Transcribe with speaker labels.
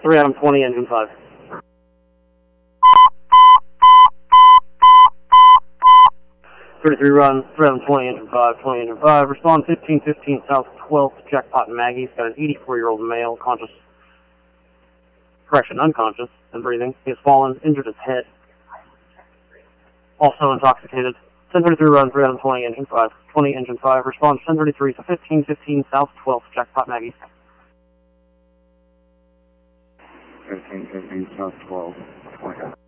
Speaker 1: 3 Adam 20, engine 5. Run, 3 Adam 20, engine 5, 20, engine 5. Respond 1515 South 12th, Jackpot Maggie's got an 84-year-old male, unconscious, and breathing. He has fallen, injured his head. Also intoxicated. 1033 run, 3 Adam 20, engine 5, 20, engine 5. Respond 1033 to 1515 South 12th, Jackpot Maggie's.
Speaker 2: 1515 South 12, 20.